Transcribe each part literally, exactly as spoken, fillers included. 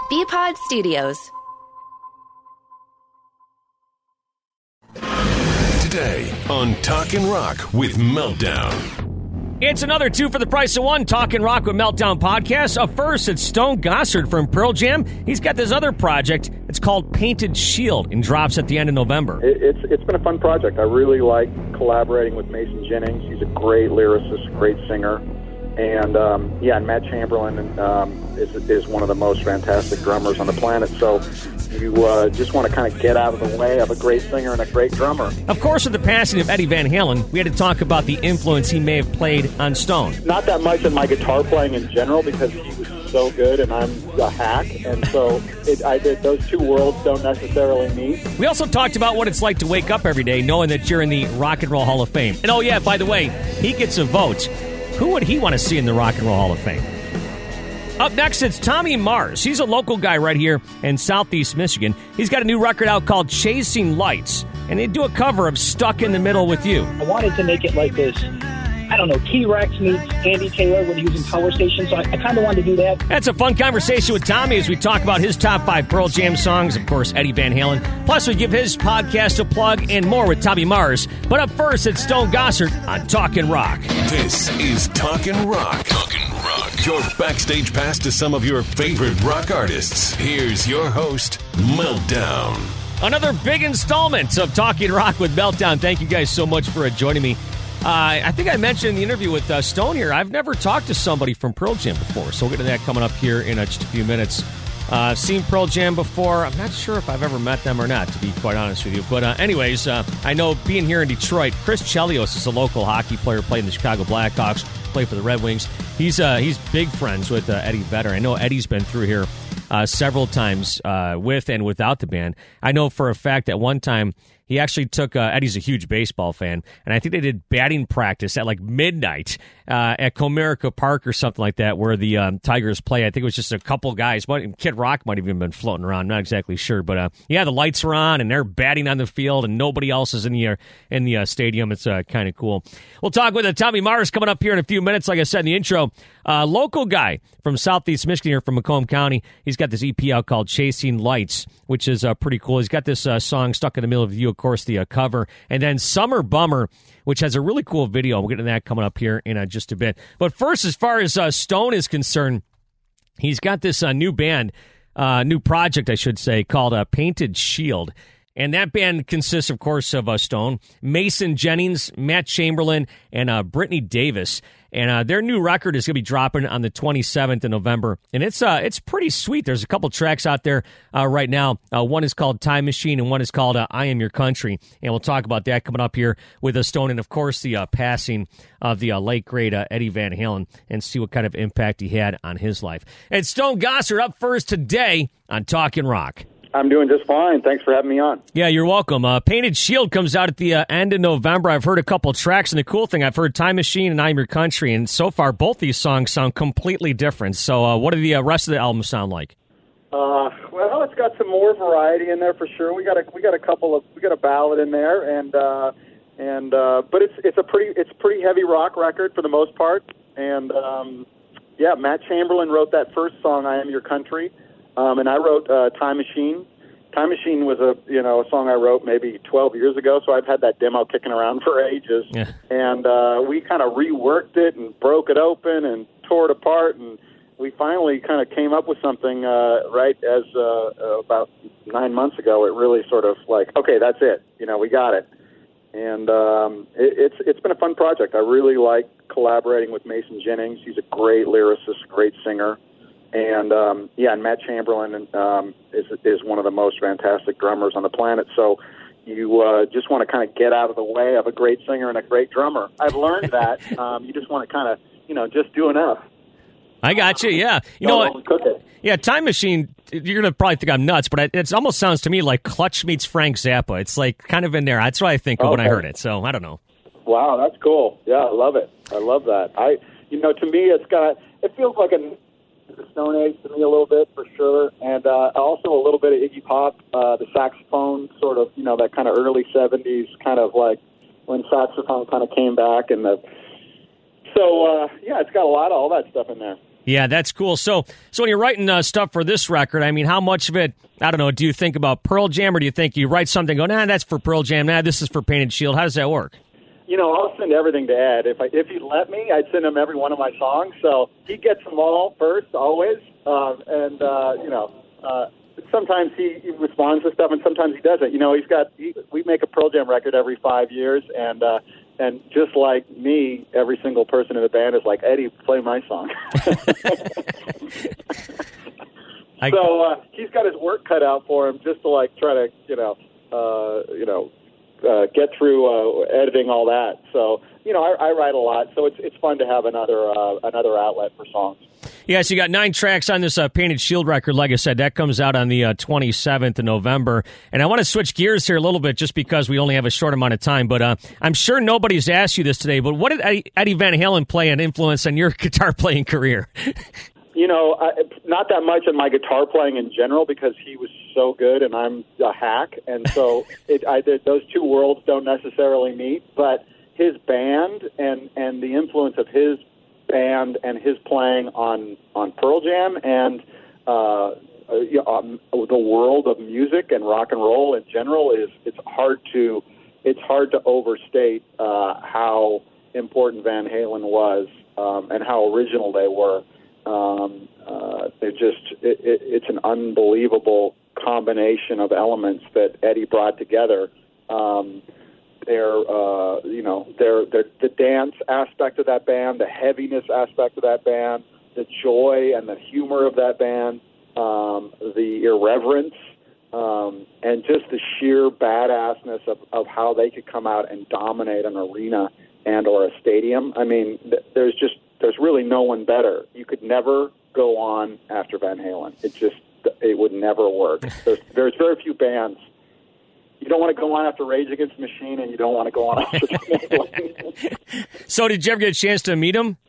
B-Pod Studios. Today on Talkin' Rock with Meltdown. It's another two for the price of one Talkin' Rock with Meltdown podcast. Up first, it's Stone Gossard from Pearl Jam. He's got this other project. It's called Painted Shield and drops at the end of November. It, it's It's been a fun project. I really like collaborating with Mason Jennings. He's a great lyricist, great singer. And, um, yeah, and Matt Chamberlain um, is, is one of the most fantastic drummers on the planet. So you uh, just want to kind of get out of the way of a great singer and a great drummer. Of course, with the passing of Eddie Van Halen, we had to talk about the influence he may have played on Stone. Not that much in my guitar playing in general, because he was so good and I'm a hack. And so it, I did, those two worlds don't necessarily meet. We also talked about what it's like to wake up every day knowing that you're in the Rock and Roll Hall of Fame. And oh, yeah, by the way, he gets a vote. Who would he want to see in the Rock and Roll Hall of Fame? Up next, it's Tommy Mars. He's a local guy right here in Southeast Michigan. He's got a new record out called Chasing Lights, and they do a cover of Stuck in the Middle with You. I wanted to make it like this, I don't know, T-Rex meets Andy Taylor when he was in Power Station, so I, I kind of wanted to do that. That's a fun conversation with Tommy as we talk about his top five Pearl Jam songs, of course, Eddie Van Halen. Plus, we give his podcast a plug and more with Tommy Mars. But up first, it's Stone Gossard on Talkin' Rock. This is Talkin' Rock. Talkin' Rock. Your backstage pass to some of your favorite rock artists. Here's your host, Meltdown. Another big installment of Talkin' Rock with Meltdown. Thank you guys so much for uh, joining me. Uh, I think I mentioned in the interview with uh, Stone here, I've never talked to somebody from Pearl Jam before, so we'll get to that coming up here in uh, just a few minutes. Uh, I've seen Pearl Jam before. I'm not sure if I've ever met them or not, to be quite honest with you. But uh, anyways, uh, I know being here in Detroit, Chris Chelios is a local hockey player, played in the Chicago Blackhawks, played for the Red Wings. He's uh, he's big friends with uh, Eddie Vedder. I know Eddie's been through here uh, several times uh, with and without the band. I know for a fact at one time, he actually took, uh, Eddie's a huge baseball fan, and I think they did batting practice at like midnight uh, at Comerica Park or something like that where the um, Tigers play. I think it was just a couple guys. Kid Rock might have even been floating around. I'm not exactly sure. But uh, yeah, the lights are on, and they're batting on the field, and nobody else is in the, uh, in the uh, stadium. It's uh, kind of cool. We'll talk with uh, Tommy Mars coming up here in a few minutes. Like I said in the intro, uh, local guy from Southeast Michigan here from Macomb County. He's got this E P out called Chasing Lights, which is uh, pretty cool. He's got this uh, song Stuck in the Middle of You, of course, the uh, cover, and then Summer Bummer, which has a really cool video. We'll get to that coming up here in uh, just a bit. But first, as far as uh, Stone is concerned, he's got this uh, new band, uh, new project, I should say, called uh, Painted Shield. And that band consists, of course, of uh, Stone, Mason Jennings, Matt Chamberlain, and uh, Brittany Davis. And uh, their new record is going to be dropping on the twenty-seventh of November. And it's uh, it's pretty sweet. There's a couple tracks out there uh, right now. Uh, one is called Time Machine, and one is called uh, I Am Your Country. And we'll talk about that coming up here with a Stone. And, of course, the uh, passing of the uh, late, great uh, Eddie Van Halen, and see what kind of impact he had on his life. And Stone Gossard up first today on Talkin' Rock. I'm doing just fine. Thanks for having me on. Yeah, you're welcome. Uh, Painted Shield comes out at the uh, end of November. I've heard a couple tracks, and the cool thing, I've heard Time Machine and I'm Your Country, and so far both these songs sound completely different. So uh, what do the uh, rest of the album sound like? Uh, well, it's got some more variety in there for sure. We got a we got a couple of we got a ballad in there, and uh, and uh, but it's it's a pretty it's pretty heavy rock record for the most part. And um, yeah, Matt Chamberlain wrote that first song, I Am Your Country. Um, and I wrote uh, Time Machine. Time Machine was a you know a song I wrote maybe twelve years ago, so I've had that demo kicking around for ages. Yeah. And uh, we kind of reworked it and broke it open and tore it apart, and we finally kind of came up with something uh, right as uh, about nine months ago. It really sort of like, okay, that's it. You know, we got it. And um, it, it's it's been a fun project. I really like collaborating with Mason Jennings. He's a great lyricist, great singer. And, um, yeah, and Matt Chamberlain um, is is one of the most fantastic drummers on the planet. So you uh, just want to kind of get out of the way of a great singer and a great drummer. I've learned that. Um, you just want to kind of, you know, just do enough. I got you, yeah. You know what? Cook it. Yeah, Time Machine, you're going to probably think I'm nuts, but it almost sounds to me like Clutch meets Frank Zappa. It's like kind of in there. That's what I think of okay. when I heard it. So I don't know. Wow, that's cool. Yeah, I love it. I love that. I, you know, to me, it's got, it feels like a the Stone Age to me a little bit, for sure, and uh, also a little bit of Iggy Pop, uh, the saxophone, sort of, you know, that kind of early seventies, kind of like when saxophone kind of came back, and the so uh, yeah, it's got a lot of all that stuff in there. Yeah, that's cool. So, so when you're writing uh, stuff for this record, I mean, how much of it, I don't know, do you think about Pearl Jam, or do you think you write something, go, nah, that's for Pearl Jam, nah, this is for Painted Shield? How does that work? You know, I'll send everything to Ed. If I, if he'd let me, I'd send him every one of my songs. So he gets them all first, always. Um, and, uh, you know, uh, sometimes he, he responds to stuff and sometimes he doesn't. You know, he's got, he, we make a Pearl Jam record every five years. And, uh, and just like me, every single person in the band is like, Eddie, play my song. I, so uh, he's got his work cut out for him just to, like, try to, you know, uh, you know, Uh, get through uh, editing all that. So, you know, I, I write a lot, so it's it's fun to have another uh, another outlet for songs. Yeah, so you got nine tracks on this uh, Painted Shield record. Like I said, that comes out on the uh, twenty-seventh of November. And I want to switch gears here a little bit just because we only have a short amount of time. But uh, I'm sure nobody's asked you this today, but what did Eddie, Eddie Van Halen play an influence on your guitar playing career? You know, I, not that much in my guitar playing in general because he was so good and I'm a hack. And so it, I, those two worlds don't necessarily meet. But his band and, and the influence of his band and his playing on, on Pearl Jam and uh, um, the world of music and rock and roll in general is it's hard to it's hard to overstate uh, how important Van Halen was um, and how original they were. Um, uh, they're just, it, it, it's an unbelievable combination of elements that Eddie brought together. Um, they're, uh, you know, they're, they're, the dance aspect of that band, the heaviness aspect of that band, the joy and the humor of that band, um, the irreverence, um, and just the sheer badassness of, of how they could come out and dominate an arena and or a stadium. I mean, th- there's just, there's really no one better. You could never go on after Van Halen. It just, it would never work. There's, there's very few bands. You don't want to go on after Rage Against the Machine, and you don't want to go on after Van Halen. So did you ever get a chance to meet him?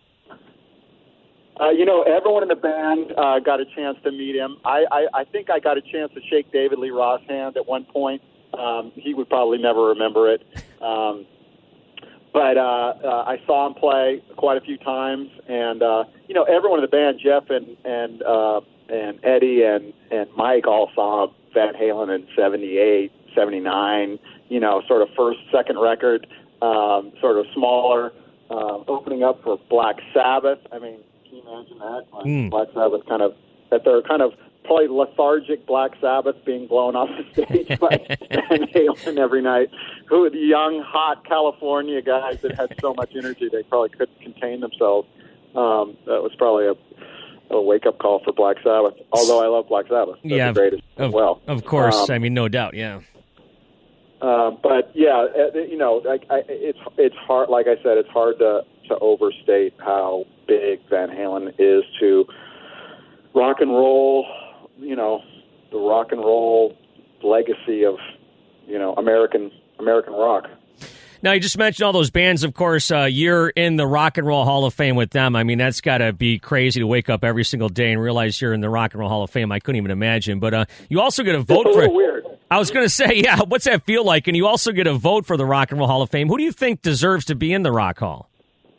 Uh, you know, everyone in the band uh, got a chance to meet him. I, I, I think I got a chance to shake David Lee Roth's hand at one point. Um, he would probably never remember it. Um, But uh, uh, I saw him play quite a few times, and uh, you know, everyone in the band, Jeff and and uh, and Eddie and and Mike, all saw Van Halen in seventy-eight, seventy-nine. You know, sort of first, second record, um, sort of smaller, uh, opening up for Black Sabbath. I mean, can you imagine that? Like Mm. Black Sabbath kind of that they're kind of probably lethargic Black Sabbath being blown off the stage by Van Halen every night. Who the young, hot California guys that had so much energy they probably couldn't contain themselves. Um, that was probably a, a wake-up call for Black Sabbath. Although I love Black Sabbath, they're yeah, the greatest of, as well. Of course, um, I mean, no doubt, yeah. Uh, but yeah, you know, like I, it's it's hard. Like I said, it's hard to to overstate how big Van Halen is to rock and roll. You know, the rock and roll legacy of, you know, American American rock. Now, you just mentioned all those bands, of course. Uh, you're in the Rock and Roll Hall of Fame with them. I mean, that's got to be crazy to wake up every single day and realize you're in the Rock and Roll Hall of Fame. I couldn't even imagine. But uh, you also get a vote it's a for little weird. I was going to say, yeah, what's that feel like? And you also get a vote for the Rock and Roll Hall of Fame. Who do you think deserves to be in the Rock Hall?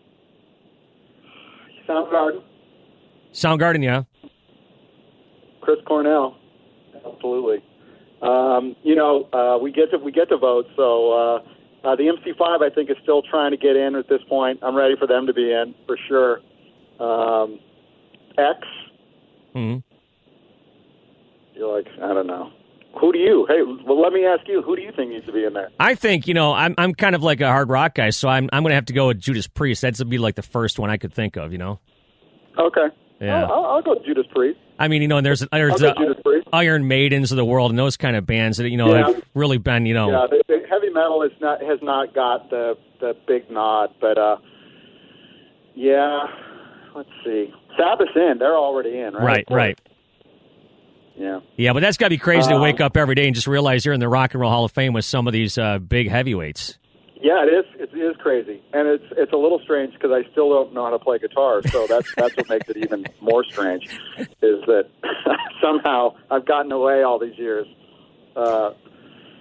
Soundgarden. Soundgarden, yeah. Chris Cornell, absolutely. Um, you know, uh, we get to we get to vote. So uh, uh, the M C five, I think, is still trying to get in at this point. I'm ready for them to be in for sure. Um, X. Mm-hmm. You're like, I don't know. Who do you? Hey, well, let me ask you. Who do you think needs to be in there? I think, you know, I'm I'm kind of like a hard rock guy, so I'm I'm going to have to go with Judas Priest. That's be like the first one I could think of, you know. Okay. Yeah. I'll, I'll go with Judas Priest. I mean, you know, and there's there's uh, Iron Maidens of the world and those kind of bands that, you know, Yeah. have really been, you know. Yeah, the, the heavy metal is not has not got the the big nod, but uh, yeah. Let's see. Sabbath's in. They're already in, right? Right, right. Yeah. Yeah, but that's got to be crazy to Um, wake up every day and just realize you're in the Rock and Roll Hall of Fame with some of these uh, big heavyweights. Yeah, it is. It is crazy, and it's it's a little strange because I still don't know how to play guitar. So that's that's what makes it even more strange, is that somehow I've gotten away all these years. Uh,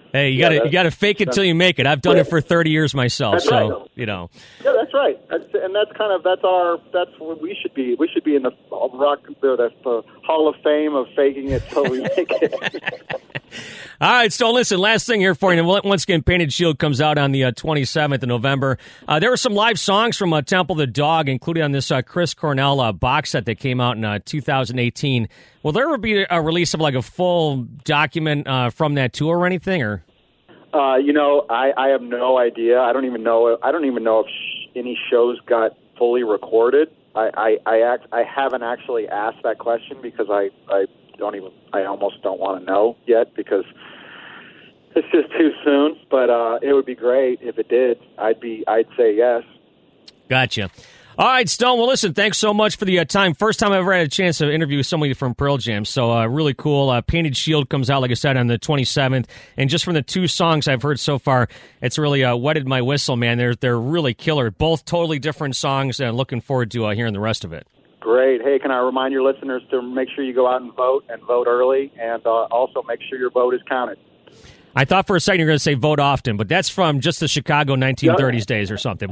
Hey, you Yeah, gotta you gotta fake it till you make it. I've done it for thirty years myself, That's so right. you know. Yeah, that's right. That's, and that's kind of that's our that's what we should be. We should be in the rock the, the Hall of Fame of faking it till we make it. All right, so listen, last thing here for you. Once again, Painted Shield comes out on the uh, twenty-seventh of November. Uh, there were some live songs from uh, Temple the Dog, including on this uh, Chris Cornell uh, box set that came out in uh, two thousand eighteen. Will there ever be a release of like a full document uh, from that tour or anything? Or Uh, you know, I, I have no idea. I don't even know. I don't even know if sh- any shows got fully recorded. I I I, act, I haven't actually asked that question because I, I don't even. I almost don't want to know yet because it's just too soon. But uh, it would be great if it did. I'd be. I'd say yes. Gotcha. All right, Stone. Well, listen, thanks so much for the uh, time. First time I've ever had a chance to interview somebody from Pearl Jam, so uh, really cool. Uh, Painted Shield comes out, like I said, on the twenty-seventh, and just from the two songs I've heard so far, it's really uh, wetted my whistle, man. They're they're really killer. Both totally different songs, and looking forward to uh, hearing the rest of it. Great. Hey, can I remind your listeners to make sure you go out and vote and vote early, and uh, also make sure your vote is counted. I thought for a second you were going to say vote often, but that's from just the Chicago nineteen thirties days or something.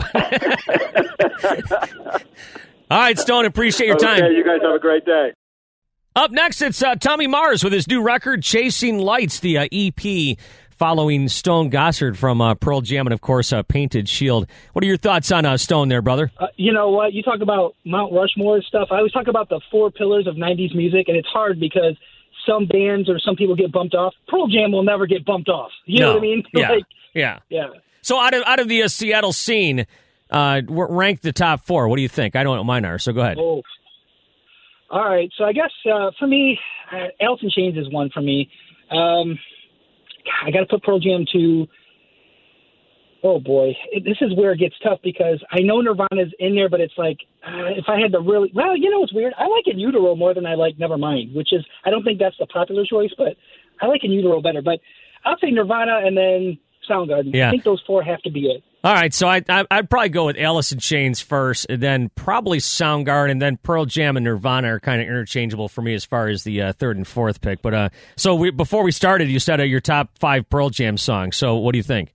All right, Stone, appreciate your time. Okay, you guys have a great day. Up next, it's uh, Tommy Mars with his new record, Chasing Lights, the uh, E P following Stone Gossard from uh, Pearl Jam and, of course, uh, Painted Shield. What are your thoughts on uh, Stone there, brother? Uh, you know what? You talk about Mount Rushmore stuff. I always talk about the four pillars of nineties music, and it's hard because some bands or some people get bumped off. Pearl Jam will never get bumped off. You no. know what I mean? Yeah. like, yeah. Yeah. So out of out of the uh, Seattle scene, uh, rank the top four. What do you think? I don't know what mine are, so go ahead. Oh. All right. So I guess uh, for me, uh, Alice in Chains is one for me. Um, I got to put Pearl Jam to. Oh boy, it, this is where it gets tough because I know Nirvana's in there, but it's like uh, if I had to really, well, you know what's weird? I like In Utero more than I like Nevermind, which is I don't think that's the popular choice, but I like In Utero better. But I'll say Nirvana and then Soundgarden. Yeah. I think those four have to be it. All right, so I, I, I'd probably go with Alice in Chains first, and then probably Soundgarden, and then Pearl Jam and Nirvana are kind of interchangeable for me as far as the uh, third and fourth pick. But uh, so we, before we started, you said uh, your top five Pearl Jam songs. So what do you think?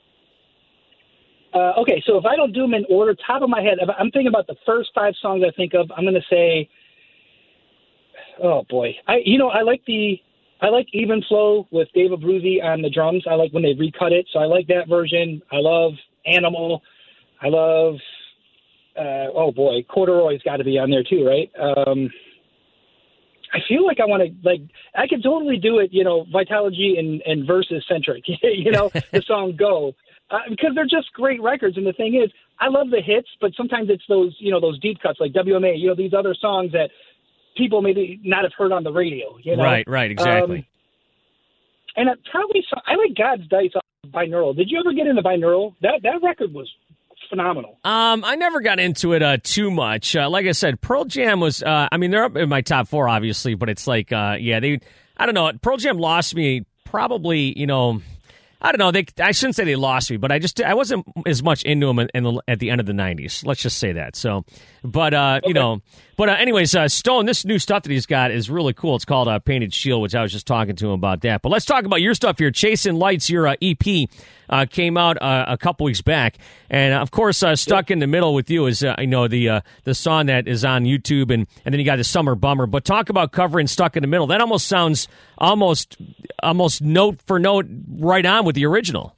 Uh, okay, so if I don't do them in order, top of my head, if I'm thinking about the first five songs I think of. I'm going to say, oh boy, I you know I like the I like Even Flow with Dave Abruzzi on the drums. I like when they recut it, so I like that version. I love Animal. I love uh, oh boy, Corduroy's got to be on there too, right? Um, I feel like I want to like I could totally do it, you know, Vitalogy and and Versus centric, you know, the song Go. Uh, because they're just great records, and the thing is, I love the hits, but sometimes it's those, you know, those deep cuts like W M A, you know, these other songs that people maybe not have heard on the radio, you know? Right, right, exactly. Um, and it probably, I like God's Dice off of Binaural. Did you ever get into Binaural? That that record was phenomenal. Um, I never got into it uh, too much. Uh, like I said, Pearl Jam was, uh, I mean, they're up in my top four, obviously, but it's like, uh, yeah, they, I don't know, Pearl Jam lost me probably, you know, I don't know. They, I shouldn't say they lost me, but I just I wasn't as much into them in, in the, at the end of the nineties. Let's just say that. So, but uh, okay. you know, but uh, anyways, uh, Stone, this new stuff that he's got is really cool. It's called uh, Painted Shield, which I was just talking to him about that. But let's talk about your stuff here. Chasing Lights, your uh, E P uh, came out uh, a couple weeks back, and of course, uh, stuck in the middle with you is uh, you know the uh, the song that is on YouTube, and and then you got the Summer Bummer. But talk about covering Stuck in the Middle. That almost sounds almost almost note for note right on with the original.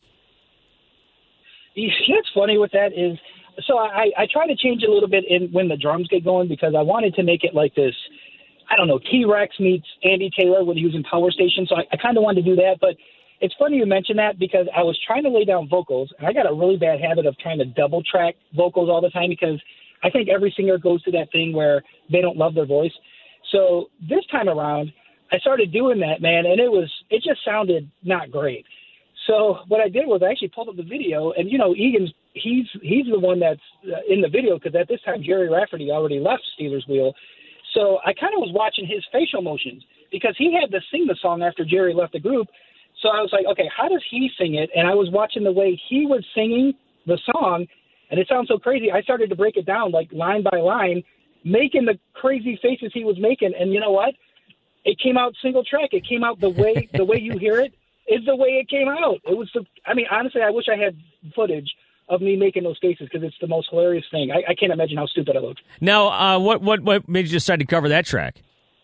You know what's funny with that is, so I, I try to change it a little bit in when the drums get going because I wanted to make it like this, I don't know, T-Rex meets Andy Taylor when he was in Power Station. So I, I kind of wanted to do that. But it's funny you mention that because I was trying to lay down vocals, and I got a really bad habit of trying to double track vocals all the time because I think every singer goes through that thing where they don't love their voice. So this time around, I started doing that, man, and it was it just sounded not great. So what I did was I actually pulled up the video, and, you know, Egan's, he's he's the one that's uh, in the video because at this time Jerry Rafferty already left Steelers Wheel. So I kind of was watching his facial motions because he had to sing the song after Jerry left the group. So I was like, okay, how does he sing it? And I was watching the way he was singing the song, and it sounds so crazy. I started to break it down like line by line, making the crazy faces he was making. And you know what? It came out single track. It came out the way the way you hear it. is the way it came out. It was the. I mean, honestly, I wish I had footage of me making those faces because it's the most hilarious thing. I, I can't imagine how stupid I looked. Now, uh, what what what made you decide to cover that track?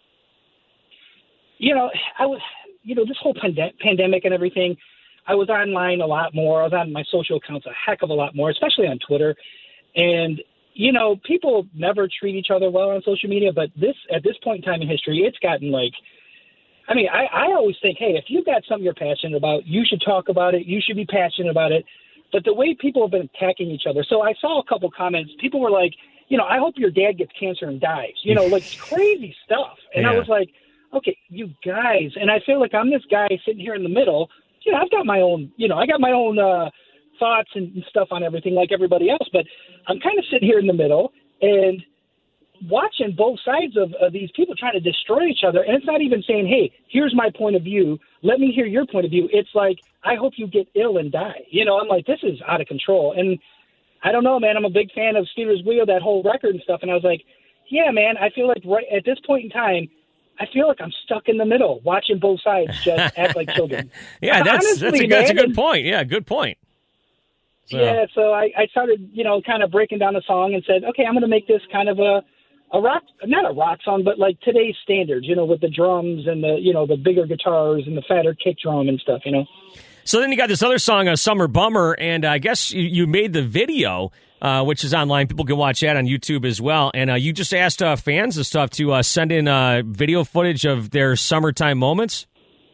You know, I was. You know, this whole pande- pandemic and everything. I was online a lot more. I was on my social accounts a heck of a lot more, especially on Twitter. And you know, people never treat each other well on social media, but this at this point in time in history, it's gotten like. I mean, I, I always think, hey, if you've got something you're passionate about, you should talk about it. You should be passionate about it. But the way people have been attacking each other. So I saw a couple comments. People were like, you know, I hope your dad gets cancer and dies. You know, like crazy stuff. And yeah. I was like, okay, you guys. And I feel like I'm this guy sitting here in the middle. You know, I've got my own, you know, I got my own uh, thoughts and stuff on everything like everybody else. But I'm kind of sitting here in the middle and watching both sides of, of these people trying to destroy each other. And it's not even saying, hey, here's my point of view. Let me hear your point of view. It's like, I hope you get ill and die. You know, I'm like, this is out of control. And I don't know, man, I'm a big fan of Steelers Wheel, that whole record and stuff. And I was like, yeah, man, I feel like right at this point in time, I feel like I'm stuck in the middle watching both sides just act like children. yeah, that's, Honestly, that's, a, that's a good point. Yeah, good point. So. Yeah, so I, I started, you know, kind of breaking down the song and said, okay, I'm going to make this kind of a, A rock, not a rock song, but like today's standards, you know, with the drums and the, you know, the bigger guitars and the fatter kick drum and stuff, you know. So then you got this other song, a Summer Bummer, and I guess you, you made the video, uh, which is online. People can watch that on YouTube as well. And uh, you just asked uh, fans and stuff to uh, send in uh, video footage of their summertime moments.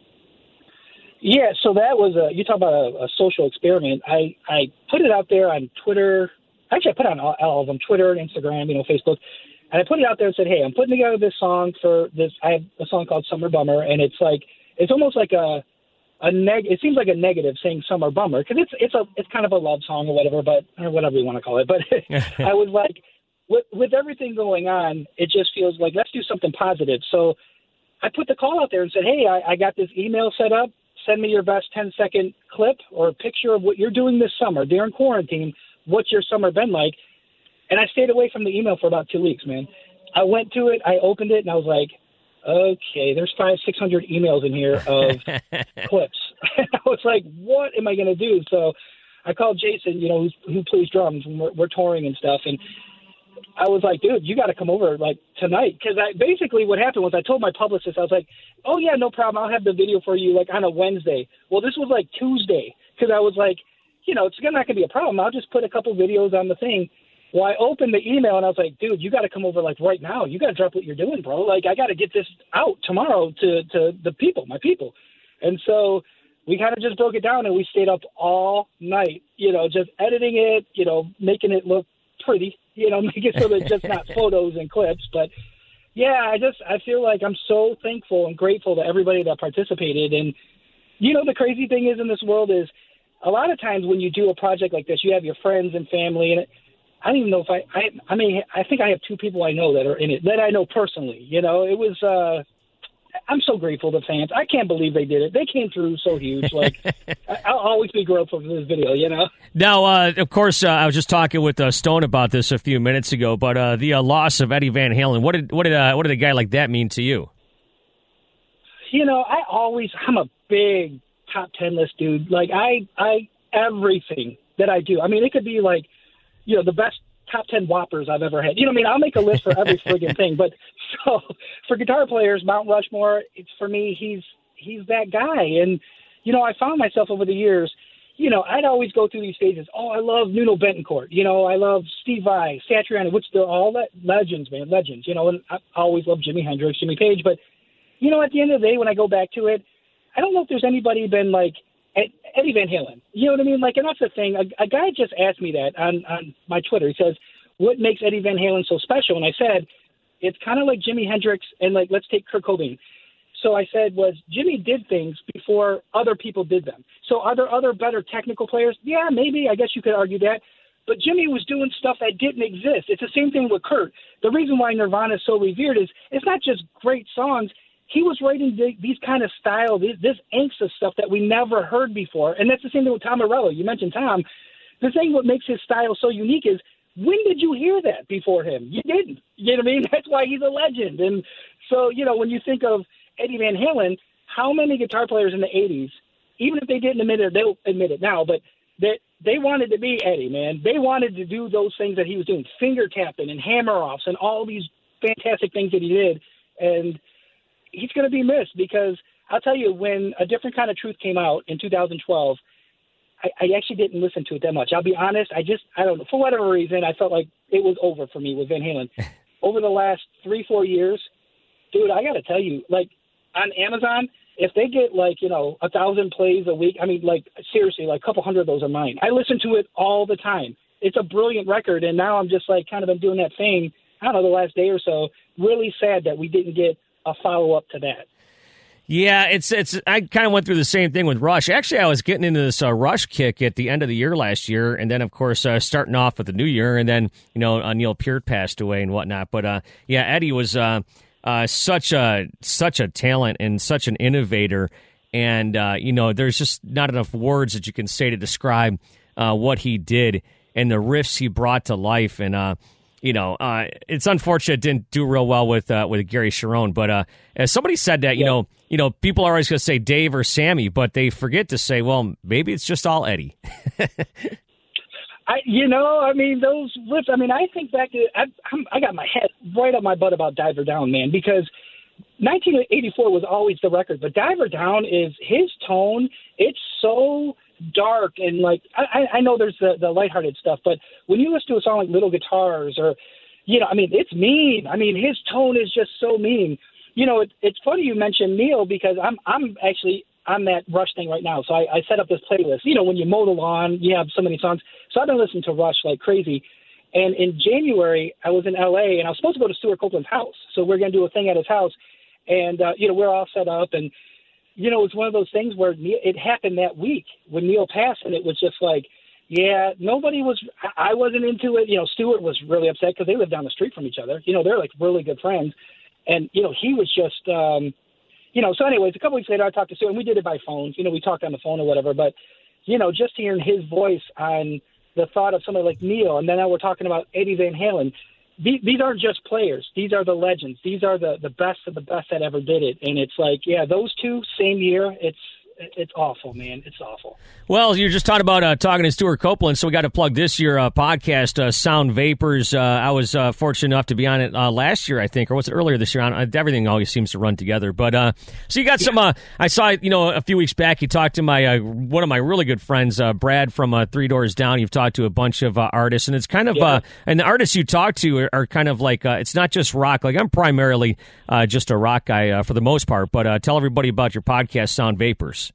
Yeah, so that was a, you talk about a, a social experiment. I, I put it out there on Twitter. Actually, I put it on all, all of them, Twitter and Instagram, you know, Facebook. And I put it out there and said, hey, I'm putting together this song for this. I have a song called Summer Bummer, and it's like, it's almost like a, a neg. It seems like a negative saying Summer Bummer because it's it's a it's kind of a love song or whatever, but or whatever you want to call it. But I was like, with with everything going on, it just feels like let's do something positive. So I put the call out there and said, hey, I, I got this email set up. Send me your best ten second clip or a picture of what you're doing this summer during quarantine. What's your summer been like? And I stayed away from the email for about two weeks, man. I went to it, I opened it, and I was like, okay, there's five, six hundred emails in here of clips. I was like, what am I going to do? So I called Jason, you know, who's, who plays drums, and we're, we're touring and stuff, and I was like, dude, you got to come over, like, tonight. Because I basically what happened was I told my publicist, I was like, oh, yeah, no problem. I'll have the video for you, like, on a Wednesday. Well, this was, like, Tuesday because I was like, you know, it's not going to be a problem. I'll just put a couple videos on the thing. Well, I opened the email, and I was like, dude, you got to come over, like, right now. You got to drop what you're doing, bro. Like, I got to get this out tomorrow to, to the people, my people. And so we kind of just broke it down, and we stayed up all night, you know, just editing it, you know, making it look pretty, you know, make it so that it's just not photos and clips. But, yeah, I just I feel like I'm so thankful and grateful to everybody that participated. And, you know, the crazy thing is in this world is a lot of times when you do a project like this, you have your friends and family, and it, I don't even know if I, I, I mean, I think I have two people I know that are in it, that I know personally. You know, it was, uh, I'm so grateful to fans. I can't believe they did it. They came through so huge. Like, I'll always be grateful for this video, you know? Now, uh, of course, uh, I was just talking with uh, Stone about this a few minutes ago, but uh, the uh, loss of Eddie Van Halen, what did, what did, uh, what did a guy like that mean to you? You know, I always, I'm a big top ten list dude. Like, I, I, everything that I do, I mean, it could be like, you know, the best top ten whoppers I've ever had. You know what I mean? I'll make a list for every friggin' thing. But so for guitar players, Mount Rushmore, it's for me, he's he's that guy. And, you know, I found myself over the years, you know, I'd always go through these stages. Oh, I love Nuno Bettencourt. You know, I love Steve Vai, Satriani, which they're all le- legends, man, legends. You know, and I always love Jimi Hendrix, Jimmy Page. But, you know, at the end of the day, when I go back to it, I don't know if there's anybody been like, Eddie Van Halen. You know what I mean? Like, and that's the thing. A, a guy just asked me that on, on my Twitter. He says, what makes Eddie Van Halen so special? And I said, it's kind of like Jimi Hendrix and, like, let's take Kurt Cobain. So I said was Jimmy did things before other people did them. So are there other better technical players? Yeah, maybe. I guess you could argue that. But Jimmy was doing stuff that didn't exist. It's the same thing with Kurt. The reason why Nirvana is so revered is it's not just great songs. He was writing the, these kind of style, these, this angst stuff that we never heard before. And that's the same thing with Tom Morello. You mentioned Tom. The thing what makes his style so unique is, when did you hear that before him? You didn't. You know what I mean? That's why he's a legend. And so, you know, when you think of Eddie Van Halen, how many guitar players in the eighties even if they didn't admit it, they'll admit it now, but that they wanted to be Eddie, man. They wanted to do those things that he was doing, finger tapping and hammer offs and all these fantastic things that he did. And he's going to be missed because I'll tell you, when A Different Kind of Truth came out in two thousand twelve, I, I actually didn't listen to it that much. I'll be honest. I just, I don't know, for whatever reason, I felt like it was over for me with Van Halen. Over the last three, four years, dude, I got to tell you, like on Amazon, if they get like, you know, a thousand plays a week, I mean, like seriously, like a couple hundred of those are mine. I listen to it all the time. It's a brilliant record. And now I'm just like kind of been doing that thing, I don't know, the last day or so. Really sad that we didn't get a follow-up to that. Yeah, it's it's. I kind of went through the same thing with Rush. Actually, I was getting into this uh, Rush kick at the end of the year last year, and then, of course, uh, starting off with the new year, and then, you know, uh, Neil Peart passed away and whatnot. But, uh, yeah, Eddie was uh, uh, such a such a talent and such an innovator, and, uh, you know, there's just not enough words that you can say to describe uh, what he did and the riffs he brought to life. And, uh, you know, uh, it's unfortunate it didn't do real well with uh, with Gary Cherone. But uh, as somebody said that, you yeah. know, you know, people are always going to say Dave or Sammy, but they forget to say, well, maybe it's just all Eddie. I, you know, I mean, those riffs, I mean, I think back to, I, I'm, I got my head right up my butt about Diver Down, man, because nineteen eighty-four was always the record, but Diver Down is his tone. It's so dark and like, I, I know there's the, the lighthearted stuff, but when you listen to a song like Little Guitars or, you know, I mean, it's mean. I mean, his tone is just so mean. You know, it, it's funny you mentioned Neil because I'm I'm actually on that Rush thing right now. So I, I set up this playlist. You know, when you mow the lawn, you have so many songs. So I've been listening to Rush like crazy. And in January, I was in L A, and I was supposed to go to Stuart Copeland's house. So we're going to do a thing at his house. And, uh, you know, we're all set up. And, you know, it's one of those things where Neil, it happened that week when Neil passed, and it was just like, yeah, nobody was – I wasn't into it. You know, Stuart was really upset because they live down the street from each other. You know, they're like really good friends. And, you know, he was just, um, you know, so anyways, a couple weeks later I talked to Stuart, and we did it by phone. You know, we talked on the phone or whatever. But, you know, just hearing his voice on the thought of somebody like Neil, and then now we're talking about Eddie Van Halen. These, these aren't just players. These are the legends. These are the, the best of the best that ever did it. And it's like, yeah, those two, same year, it's it's awful, man. It's awful. Well, you're just talking about uh, talking to Stuart Copeland, so we got to plug this year uh, podcast, uh, Sound Vapors. Uh, I was uh, fortunate enough to be on it uh, last year, I think, or was it earlier this year? On, everything always seems to run together. But uh, so you got some. Uh, I saw, you know, a few weeks back. You talked to my uh, one of my really good friends, uh, Brad from uh, Three Doors Down. You've talked to a bunch of uh, artists, and it's kind of, yeah. uh, and the artists you talk to are, are kind of like, uh, it's not just rock. Like I'm primarily uh, just a rock guy uh, for the most part. But uh, tell everybody about your podcast, Sound Vapors.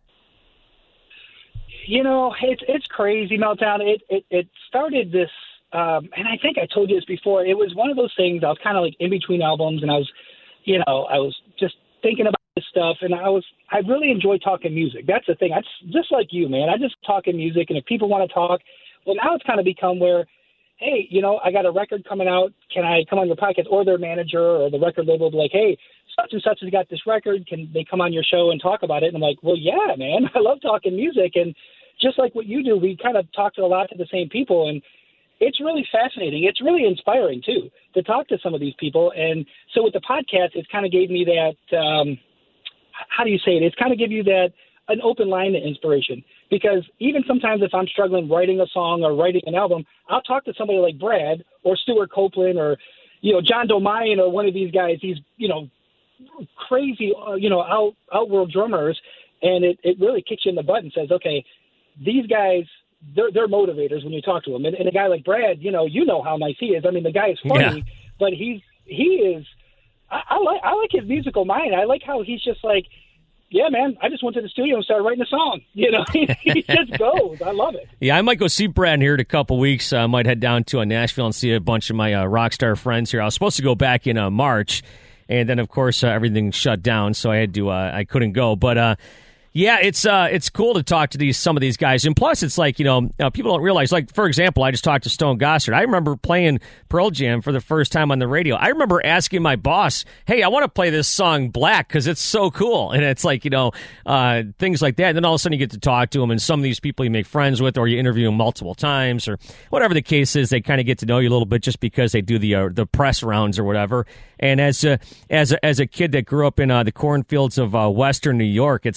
You know, it's it's crazy, Meltdown. It it, it started this, um, and I think I told you this before. It was one of those things. I was kind of like in between albums, and I was, you know, I was just thinking about this stuff, and I was I really enjoy talking music. That's the thing. I just like you, man. I just talking music, and if people want to talk, well, now it's kind of become where, hey, you know, I got a record coming out. Can I come on your podcast? Or their manager or the record label will be like, hey, such and such has got this record. Can they come on your show and talk about it? And I'm like, well, yeah, man. I love talking music. And just like what you do, we kind of talk to a lot to the same people. And it's really fascinating. It's really inspiring, too, to talk to some of these people. And so with the podcast, it kind of gave me that, um, how do you say it? It's kind of give you that an open line to inspiration. Because even sometimes if I'm struggling writing a song or writing an album, I'll talk to somebody like Brad or Stuart Copeland or, you know, John Domayan or one of these guys, these, you know, crazy, uh, you know, out, outworld drummers. And it, it really kicks you in the butt and says, okay, these guys, they're, they're motivators when you talk to them. And, and a guy like Brad, you know, you know how nice he is. I mean, the guy is funny, yeah. but he's, he is, I, I like, I like his musical mind. I like how he's just like, yeah, man, I just went to the studio and started writing a song. You know, he, he just goes. I love it. Yeah, I might go see Brad here in a couple weeks. I might head down to uh, Nashville and see a bunch of my uh, rock star friends here. I was supposed to go back in uh, March, and then, of course, uh, everything shut down, so I had to. Uh, I couldn't go. But, uh, yeah, it's uh, it's cool to talk to these some of these guys. And plus, it's like, you know, uh, people don't realize, like, for example, I just talked to Stone Gossard. I remember playing Pearl Jam for the first time on the radio. I remember asking my boss, hey, I want to play this song Black because it's so cool. And it's like, you know, uh, things like that. And then all of a sudden you get to talk to them, and some of these people you make friends with or you interview them multiple times or whatever the case is, they kind of get to know you a little bit just because they do the uh, the press rounds or whatever. And as a, as a, as a kid that grew up in uh, the cornfields of uh, Western New York, it's like sometimes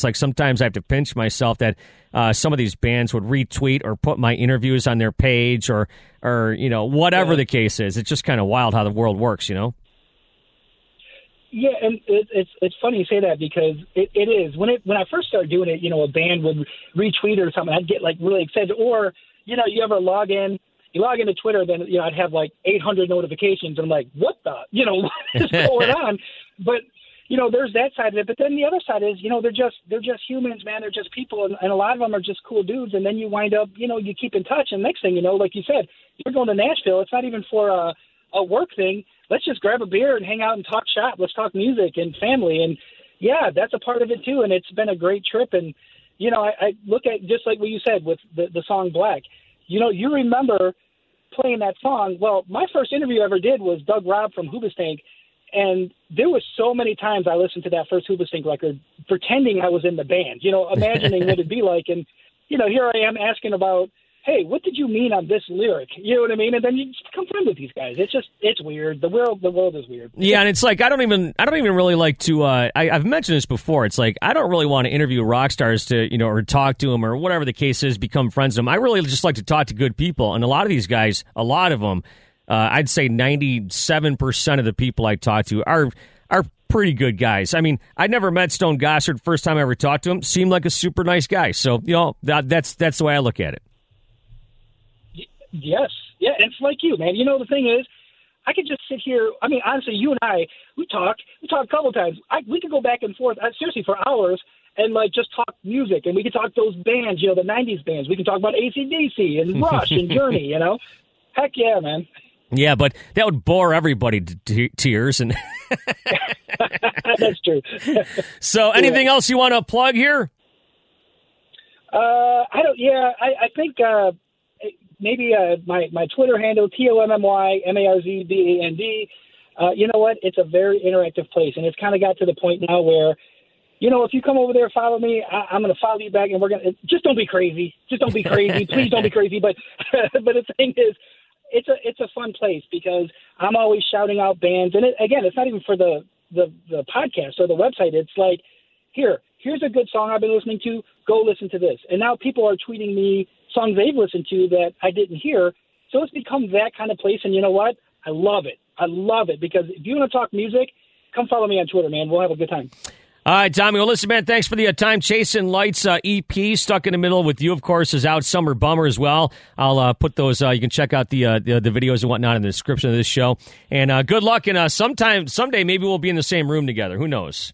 sometimes I have to pinch myself that uh, some of these bands would retweet or put my interviews on their page or, or you know, whatever yeah. the case is. It's just kind of wild how the world works, you know? Yeah, and it, it's it's funny you say that because it, it is. When it when I first started doing it, you know, a band would retweet or something, I'd get, like, really excited. Or, you know, you ever log in, you log into Twitter, then, you know, I'd have, like, eight hundred notifications, and I'm like, what the, you know, what is going on? But, you know, there's that side of it. But then the other side is, you know, they're just they're just humans, man. They're just people, and, and a lot of them are just cool dudes. And then you wind up, you know, you keep in touch, and next thing you know, like you said, you're going to Nashville. It's not even for a, a work thing. Let's just grab a beer and hang out and talk shop. Let's talk music and family. And, yeah, that's a part of it, too. And it's been a great trip. And, you know, I, I look at just like what you said with the, the song Black. You know, you remember playing that song. Well, my first interview I ever did was Doug Robb from Hoobastank. And there was so many times I listened to that first Hoobastank record pretending I was in the band, you know, imagining what it'd be like. And, you know, here I am asking about, hey, what did you mean on this lyric? You know what I mean? And then you just become friends with these guys. It's just, it's weird. The world, the world is weird. Yeah, and it's like, I don't even, I don't even really like to, uh, I, I've mentioned this before. It's like, I don't really want to interview rock stars to, you know, or talk to them or whatever the case is, become friends with them. I really just like to talk to good people. And a lot of these guys, a lot of them, uh, I'd say ninety-seven percent of the people I talk to are, are pretty good guys. I mean, I never met Stone Gossard. First time I ever talked to him, seemed like a super nice guy. So, you know, that, that's, that's the way I look at it. Yes. Yeah, and it's like you, man. You know, the thing is, I could just sit here. I mean, honestly, you and I, we talk. We talk a couple times. I, we could go back and forth, uh, seriously, for hours and, like, just talk music. And we could talk those bands, you know, the nineties bands. We can talk about A C D C and Rush and Journey, you know. Heck yeah, man. Yeah, but that would bore everybody to t- tears. And That's true. So anything yeah. else you want to plug here? Uh, I don't, yeah, I, I think... Uh, Maybe uh, my, my Twitter handle, T O M M Y M A R Z B A N D. Uh, you know what? It's a very interactive place, and it's kind of got to the point now where, you know, if you come over there, follow me, I, I'm going to follow you back, and we're going to – just don't be crazy. Just don't be crazy. Please don't be crazy. But but the thing is, it's a it's a fun place because I'm always shouting out bands. And, it, again, it's not even for the, the, the podcast or the website. It's like, here, here's a good song I've been listening to. Go listen to this. And now people are tweeting me songs they've listened to that I didn't hear. So it's become that kind of place. And you know what? I love it. I love it because if you want to talk music, come follow me on Twitter, man. We'll have a good time. All right, Tommy. Well, listen, man, thanks for the uh, time. Chasing Lights uh, E P, Stuck in the Middle with You, of course, is out. Summer Bummer as well. I'll uh, put those, uh, you can check out the, uh, the the videos and whatnot in the description of this show. And uh, good luck. And uh, sometime, someday, maybe we'll be in the same room together. Who knows?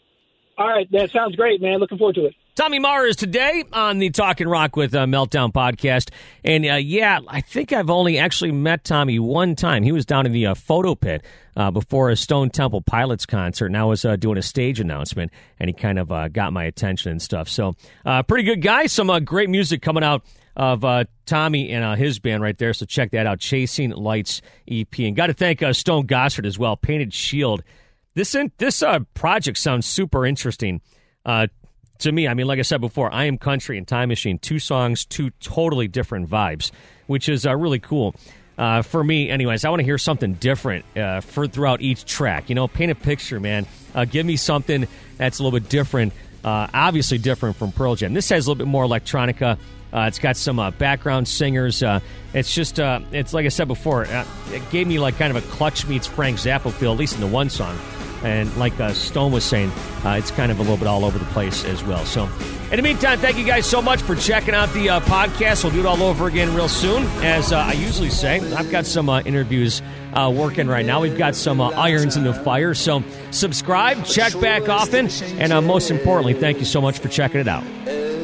All right. That sounds great, man. Looking forward to it. Tommy Maurer is today on the Talkin' Rock with uh, Meltdown podcast. And, uh, yeah, I think I've only actually met Tommy one time. He was down in the uh, photo pit uh, before a Stone Temple Pilots concert, and I was uh, doing a stage announcement, and he kind of uh, got my attention and stuff. So, uh, pretty good guy. Some uh, great music coming out of uh, Tommy and uh, his band right there, so check that out, Chasing Lights E P. And got to thank uh, Stone Gossard as well, Painted Shield. This, in, this uh, project sounds super interesting. Uh To me, I mean, like I said before, I Am Country and Time Machine, two songs, two totally different vibes, which is uh, really cool. Uh, for me, anyways, I want to hear something different uh, for throughout each track. You know, paint a picture, man. Uh, give me something that's a little bit different, uh, obviously different from Pearl Jam. This has a little bit more electronica. Uh, it's got some uh, background singers. Uh, it's just, uh, it's like I said before, uh, it gave me like kind of a Clutch meets Frank Zappa feel, at least in the one song. And like uh, Stone was saying, uh, it's kind of a little bit all over the place as well. So, in the meantime, thank you guys so much for checking out the uh, podcast. We'll do it all over again real soon. As uh, I usually say, I've got some uh, interviews uh, working right now. We've got some uh, irons in the fire. So, subscribe, check back often, and uh, most importantly, thank you so much for checking it out.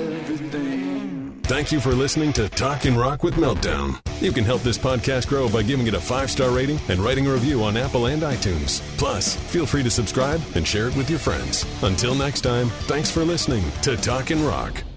Thank you for listening to Talkin' Rock with Meltdown. You can help this podcast grow by giving it a five-star rating and writing a review on Apple and iTunes. Plus, feel free to subscribe and share it with your friends. Until next time, thanks for listening to Talkin' Rock.